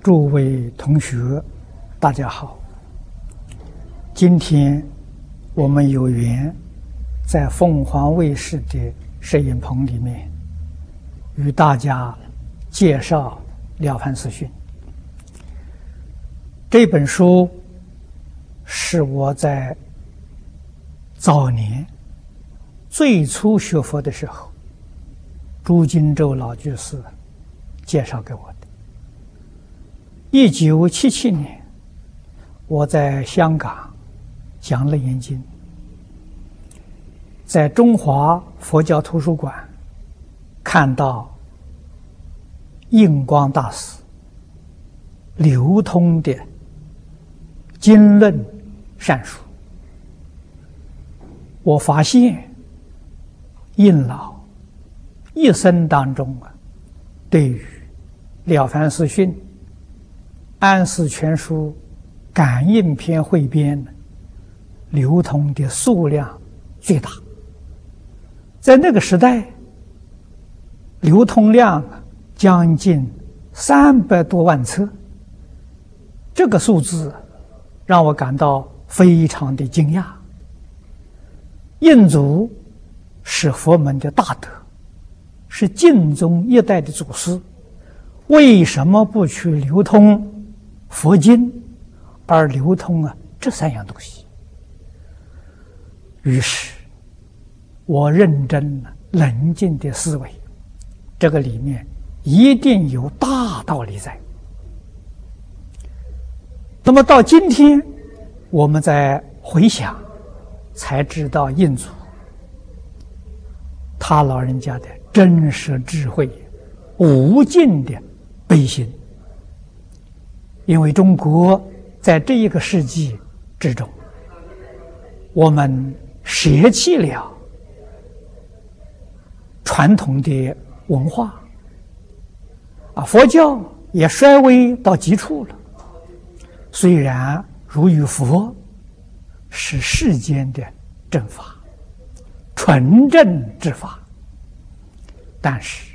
诸位同学，大家好。今天我们有缘在凤凰卫视的摄影棚里面，与大家介绍《了凡四训》这本书，是我在早年最初学佛的时候，朱金洲老居士介绍给我的。1977年，我在香港讲《楞严经》，在中华佛教图书馆看到印光大师流通的经论善书，我发现印老一生当中对于《了凡四训》、安世全书、感应篇汇编流通的数量最大。在那个时代，流通量将近300多万册，这个数字让我感到非常的惊讶。印祖是佛门的大德，是净宗一代的祖师，为什么不去流通佛经，而流通这3样东西？于是我认真冷静的思维，这个里面一定有大道理在。那么到今天我们在回想，才知道印祖他老人家的真实智慧，无尽的悲心。因为中国在这一个世纪之中，我们舍弃了传统的文化，佛教也衰微到极处了。虽然如与佛是世间的正法，纯正之法，但是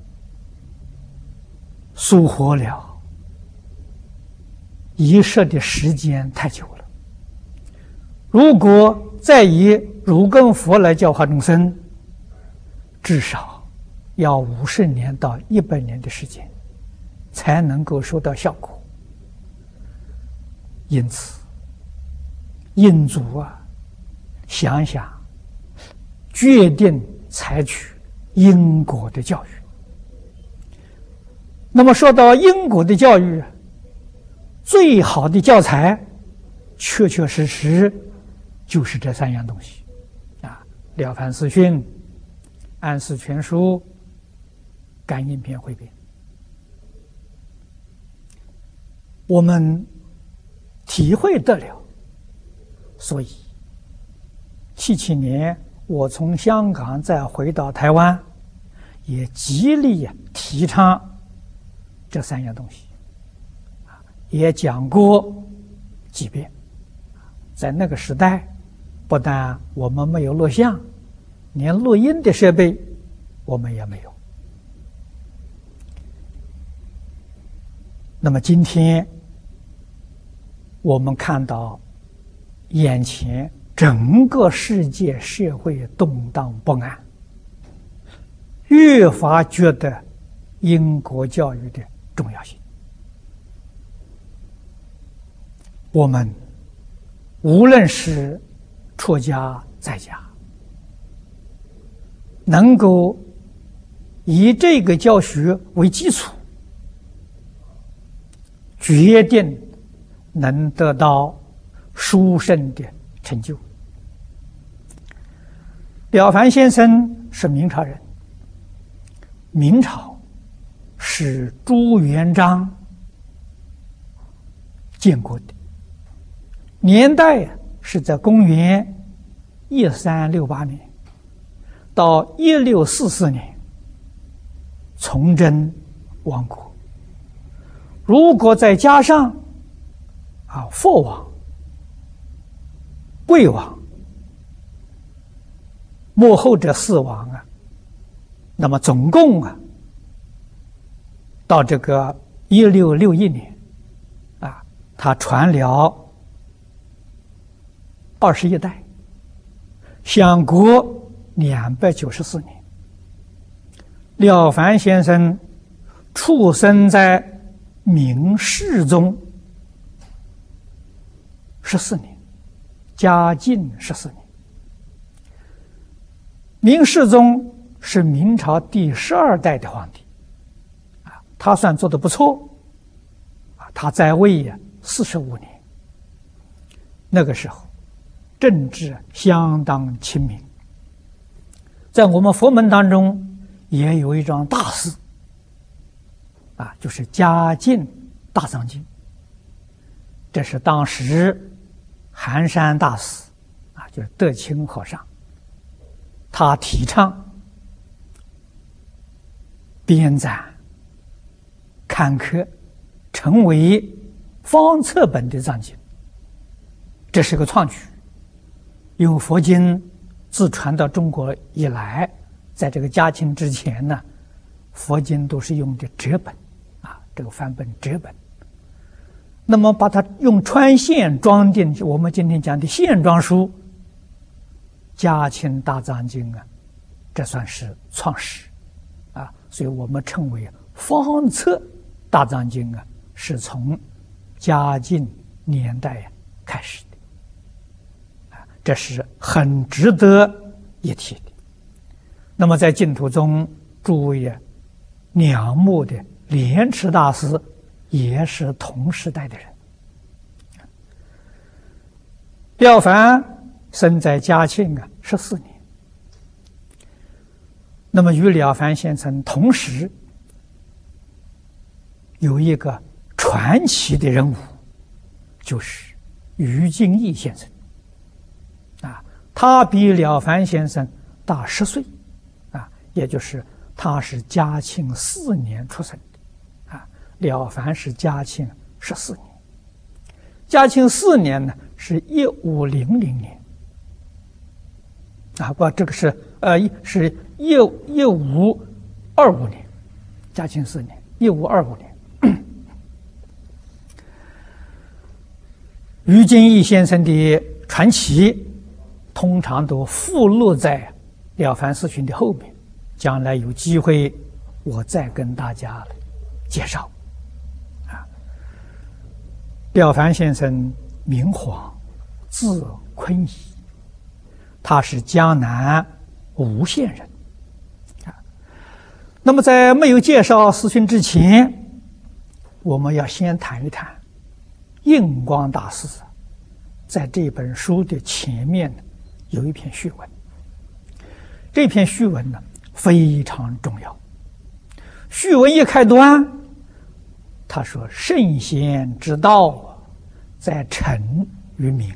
疏忽了一世的时间太久了。如果再以儒根佛来教化众生，至少要50年到100年的时间才能够收到效果。因此印祖想想决定采取因果的教育。那么说到因果的教育，最好的教材确确实实就是这3样东西了凡四训、安世全书、感应篇汇编。我们体会得了，所以77年我从香港再回到台湾，也极力提倡这3样东西，也讲过几遍。在那个时代，不但我们没有录像，连录音的设备我们也没有。那么今天我们看到眼前整个世界社会动荡不安，越发觉得因果教育的重要性。我们无论是出家在家，能够以这个教学为基础，决定能得到殊胜的成就。了凡先生是明朝人，明朝是朱元璋建国的，年代是在公元1368年到1644年，崇祯亡国。如果再加上父王、贵王、幕后这4王那么总共到这个1661年他传了21代，享国294年。了凡先生出生在明世宗14年，嘉靖14年。明世宗是明朝第12代的皇帝，他算做得不错，他在位45年。那个时候，政治相当清明。在我们佛门当中，也有一桩大事，就是嘉靖大藏经。这是当时寒山大师，就是德清和尚，他提倡编纂刊刻，成为方册本的藏经。这是个创举，因为佛经自传到中国以来，在这个嘉庆之前呢，佛经都是用的折本，这个梵本折本。那么把它用穿线装订，我们今天讲的线装书，嘉庆大藏经这算是创始，所以我们称为方册大藏经是从嘉靖年代开始的，这是很值得一提的。那么在净土宗，诸位仰慕的莲池大师也是同时代的人。了凡生在嘉庆14年，那么与了凡先生同时有一个传奇的人物，就是于敬义先生。他比了凡先生大10岁，也就是他是嘉庆4年出生的，了凡是嘉庆14年。嘉庆4年呢是1500年，不，这个是1525年，嘉庆4年1525年。于敬义先生的传奇通常都附录在了凡四训的后面，将来有机会我再跟大家介绍。了凡先生名晃，字坤仪，他是江南吴县人。那么在没有介绍四训之前，我们要先谈一谈印光大师在这本书的前面有一篇序文。这篇序文呢非常重要。序文一开端，他说：“圣贤之道，在诚与明。”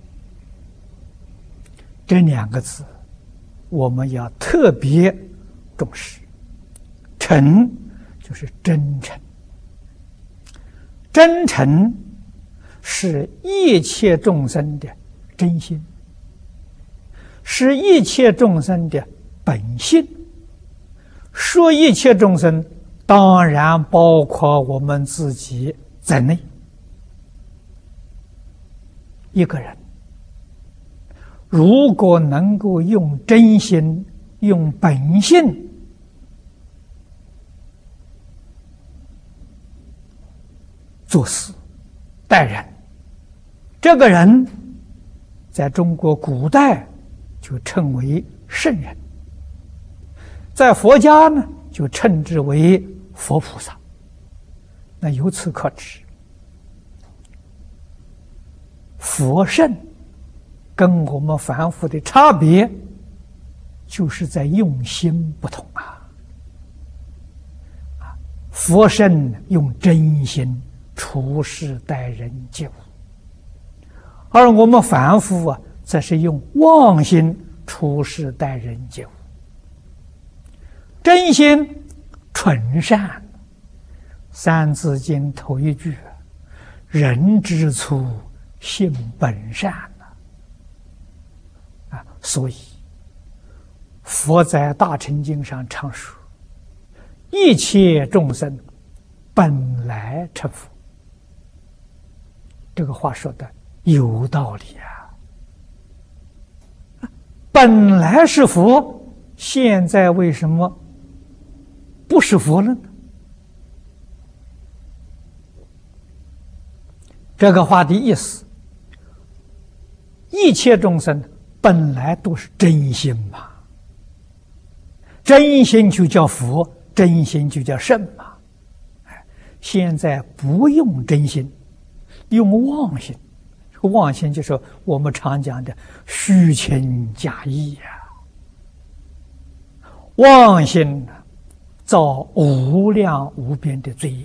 这2个字我们要特别重视。诚就是真诚，真诚是一切众生的真心，是一切众生的本性。说一切众生，当然包括我们自己在内。一个人如果能够用真心、用本性做事待人，这个人在中国古代就称为圣人，在佛家呢就称之为佛菩萨。那由此可知，佛圣跟我们凡夫的差别，就是在用心不同佛圣用真心处事待人接物，而我们凡夫则是用妄心处事待人接物。真心纯善，三字经头一句：“人之初，性本善”所以佛在大乘经上常说：“一切众生本来成佛。” 这个话说的有道理啊！本来是佛，现在为什么不是佛了呢？这个话的意思，一切众生本来都是真心嘛，真心就叫佛，真心就叫圣嘛。现在不用真心，用妄心。妄心就是我们常讲的虚情假意呀。妄心造无量无边的罪业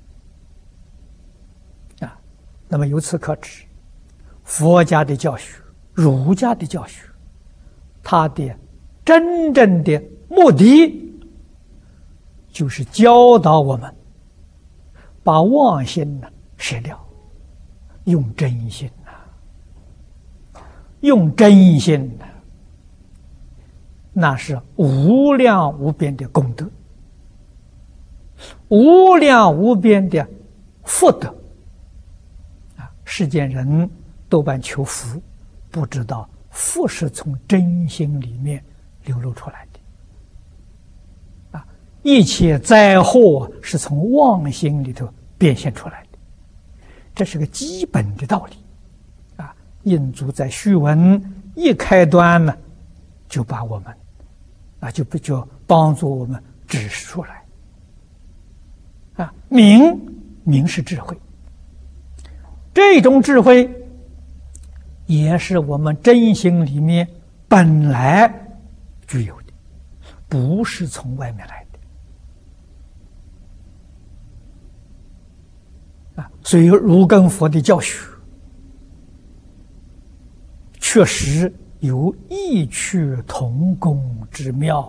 啊。那么由此可知，佛家的教学、儒家的教学，它的真正的目的就是教导我们把妄心舍掉，用真心用真心那是无量无边的功德，无量无边的福德啊！世间人多半求福，不知道福是从真心里面流露出来的啊！一切灾祸是从妄心里头变现出来的，这是个基本的道理啊！印祖在序文一开端呢，就把我们啊就帮助我们指示出来啊！明是智慧，这种智慧也是我们真心里面本来具有的，不是从外面来的啊！所以儒根佛的教学确实有异曲同工之妙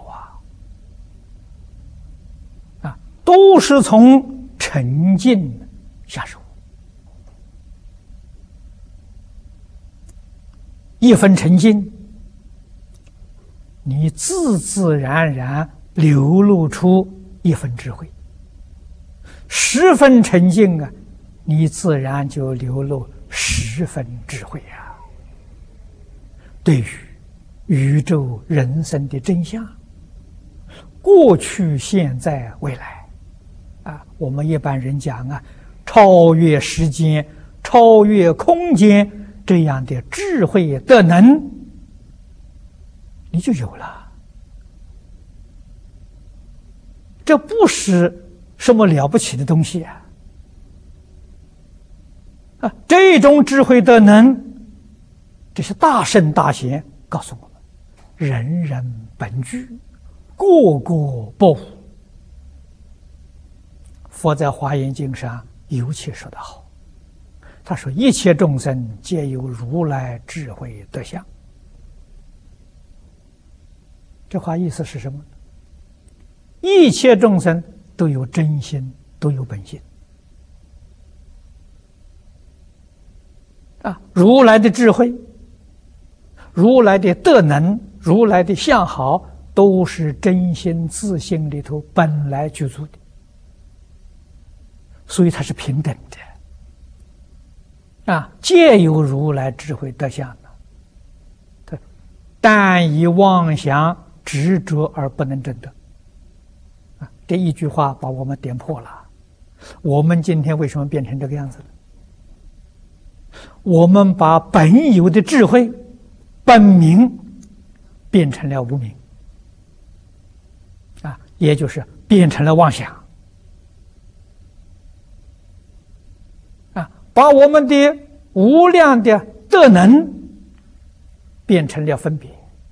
啊！都是从沉静下手，一分沉静，你自自然然流露出一分智慧；10分沉静啊，你自然就流露10分智慧啊！对于宇宙人生的真相，过去、现在、未来啊，我们一般人讲啊，超越时间、超越空间这样的智慧的能，你就有了。这不是什么了不起的东西啊！这种智慧的能，这是大圣大贤告诉我们：人人本具，个个不无。佛在《华严经》上尤其说得好，他说：“一切众生皆有如来智慧德相。”这话意思是什么呢？一切众生都有真心，都有本性啊！如来的智慧，如来的德能，如来的相好，都是真心自性里头本来具足的，所以它是平等的啊！皆有如来智慧德相的，但以妄想执着而不能证得啊！这一句话把我们点破了。我们今天为什么变成这个样子了？我们把本有的智慧本明变成了无明啊，也就是变成了妄想啊，把我们的无量的德能变成了分别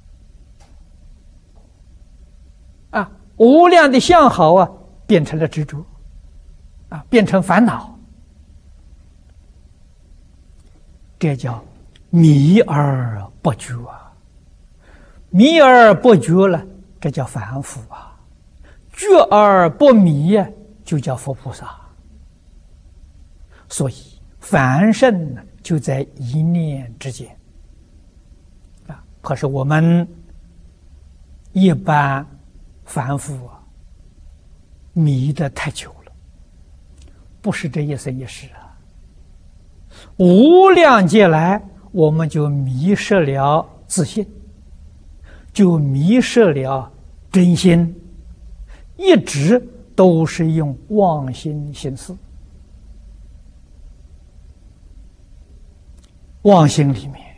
啊，无量的相好啊变成了执着啊，变成烦恼，这叫迷而不觉啊！迷而不觉了，这叫凡夫啊；觉而不迷呀，就叫佛菩萨。所以凡圣呢，就在一念之间啊。可是我们一般凡夫啊，迷得太久了，不是这一生一世啊。 无量劫来，我们就迷失了自信，就迷失了真心，一直都是用妄心行事。妄心里面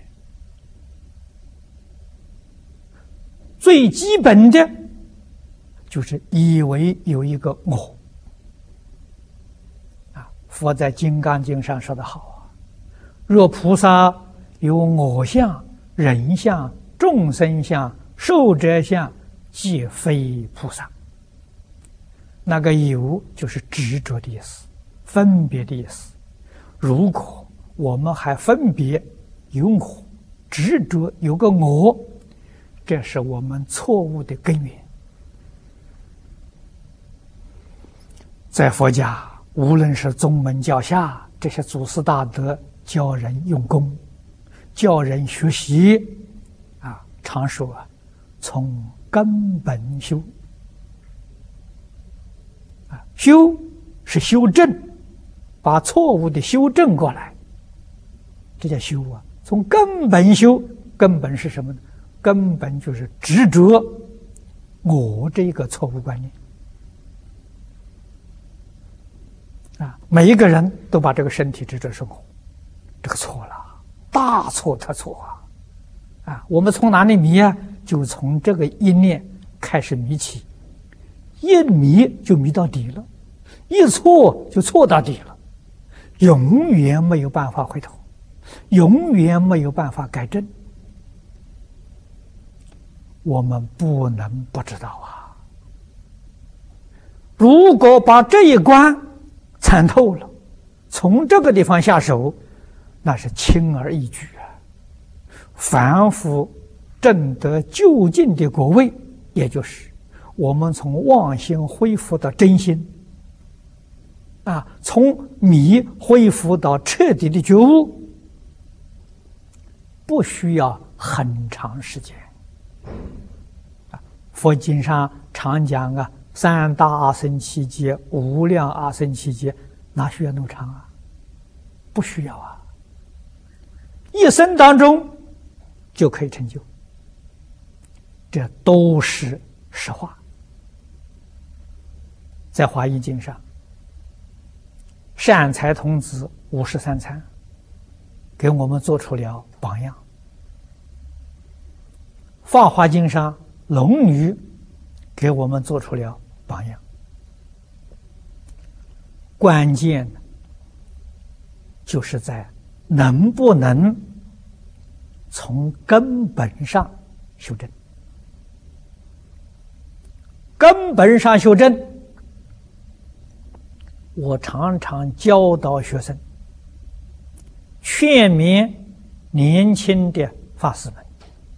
最基本的就是以为有一个我。佛在《金刚经》上说得好啊：若菩萨有我相、人相、众生相、寿者相，即非菩萨。那个有就是执着的意思，分别的意思。如果我们还分别有我，执着有个我，这是我们错误的根源。在佛家，无论是宗门教下，这些祖师大德教人用功，教人学习，常说从根本修。修是修正，把错误的修正过来，这叫修啊。从根本修，根本是什么呢？根本就是执着我这个错误观念。每一个人都把这个身体执着是我，这个错了，大错特错啊！我们从哪里迷啊？就从这个一念开始迷起，一迷就迷到底了，一错就错到底了，永远没有办法回头，永远没有办法改正。我们不能不知道啊！如果把这一关参透了，从这个地方下手，那是轻而易举啊！凡夫证得究竟的果位，也就是我们从妄心恢复到真心，从迷恢复到彻底的觉悟，不需要很长时间。佛经上常讲三大阿僧祇劫、无量阿僧祇劫，哪需要那么长啊？不需要啊！一生当中就可以成就，这都是实话。在华严经上，善财童子53参给我们做出了榜样。法华经上，龙女给我们做出了榜样。关键就是在能不能从根本上修正。根本上修正，我常常教导学生，劝勉年轻的法师们，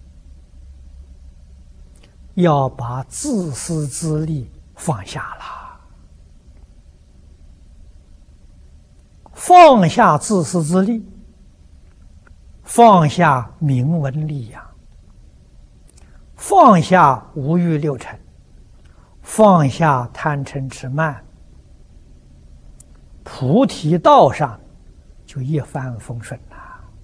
要把自私自利放下了，放下自私自利，放下名闻利养，放下五欲六尘，放下贪嗔痴慢，菩提道上就一帆风顺了。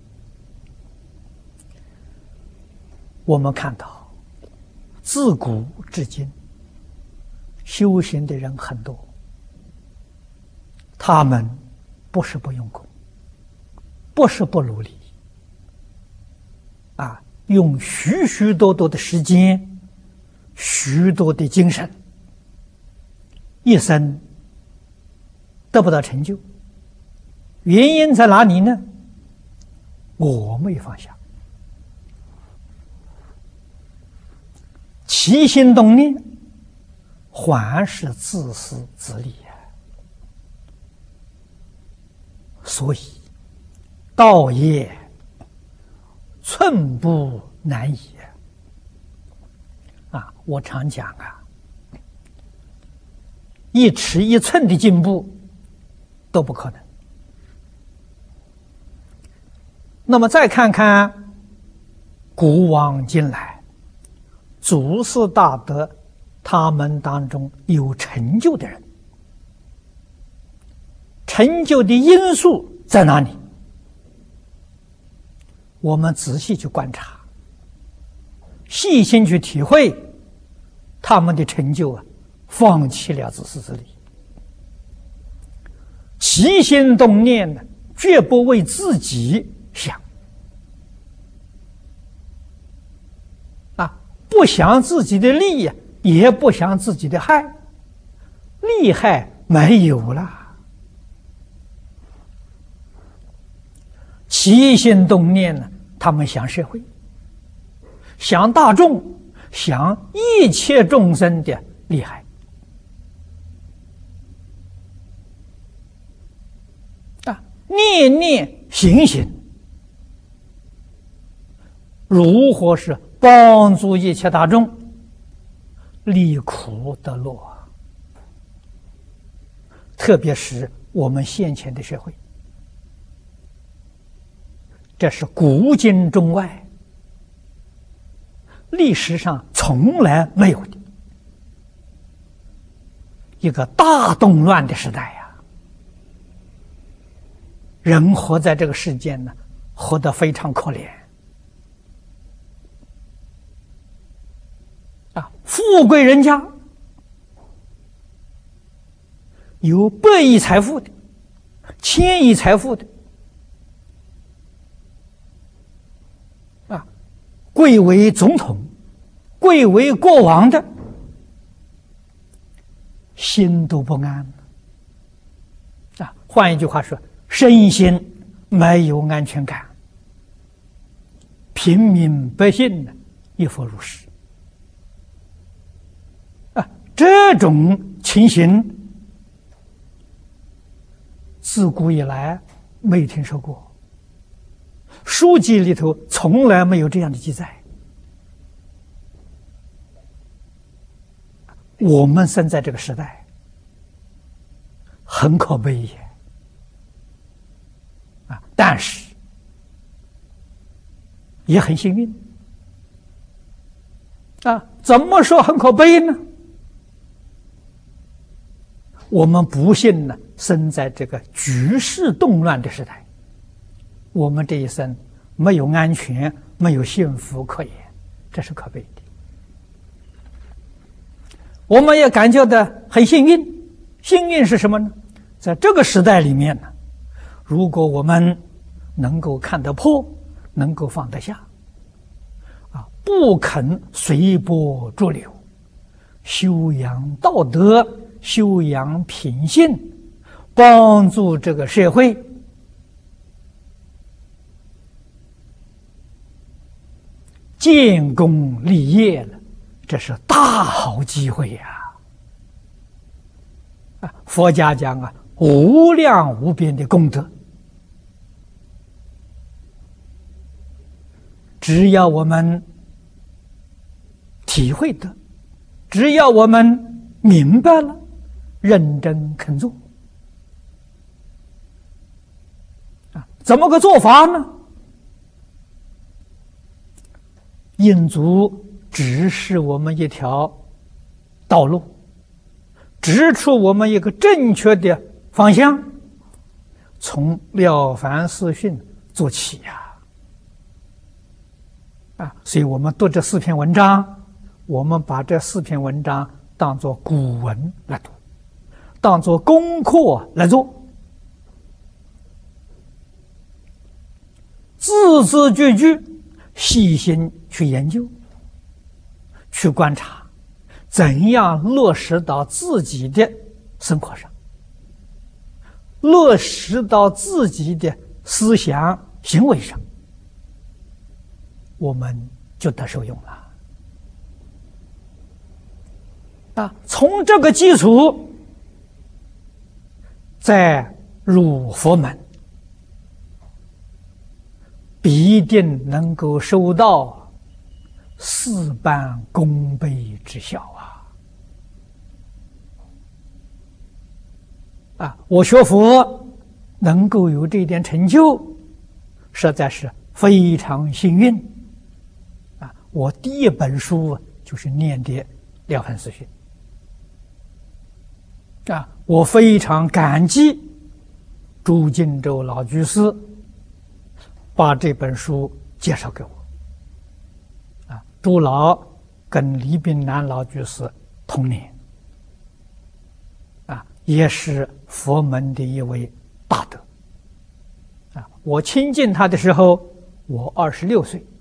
我们看到自古至今修行的人很多，他们不是不用功，不是不努力，用许许多多的时间，许多的精神，一生得不到成就。原因在哪里呢？我没放下，起心动念还是自私自利呀。所以道业寸步难移我常讲一尺一寸的进步都不可能。那么再看看古往今来祖师大德他们当中有成就的人，成就的因素在哪里？ 我们仔细去观察，细心去体会他们的成就啊，放弃了自私自利，起心动念呢，绝不为自己想啊，不想自己的利呀，也不想自己的害，利害没有了。起心动念呢，他们想社会，想大众，想一切众生的利害啊，念念行行，如何是帮助一切大众离苦得乐？特别是我们现前的社会，这是古今中外历史上从来没有的一个大动乱的时代呀！人活在这个世间呢，活得非常可怜啊！富贵人家有100亿财富的，1000亿财富的啊，贵为总统，贵为国王的，心都不安啊！换一句话说，身心没有安全感，平民百姓呢，亦复如是啊！这种情形自古以来没听说过，书籍里头从来没有这样的记载。我们生在这个时代，很可悲也啊！但是也很幸运啊！怎么说很可悲呢？我们不幸呢，生在这个局势动乱的时代，我们这一生没有安全，没有幸福可言，这是可悲的。我们也感觉到很幸运，幸运是什么呢？在这个时代里面呢，如果我们能够看得破，能够放得下，啊，不肯随波逐流，修养道德，修养品性，帮助这个社会建功立业了，这是大好机会呀！啊，佛家讲啊，无量无边的功德，只要我们体会的，只要我们明白了，认真肯做啊，怎么个做法呢？印祖指示我们一条道路，指出我们一个正确的方向，从《了凡四训》做起呀！啊，所以我们读这4篇文章，我们把这4篇文章当作古文来读，当作功课来做，字字句句细心去研究，去观察，怎样落实到自己的生活上，落实到自己的思想行为上，我们就得受用了啊！从这个基础再入佛门，必定能够收到事半功倍之效啊！我学佛能够有这一点成就，实在是非常幸运啊！我第一本书就是念的《了凡四训》啊！我非常感激朱敬周老居士把这本书介绍给我。杜老跟李炳南老居士同年，也是佛门的一位大德。我亲近他的时候，我26岁。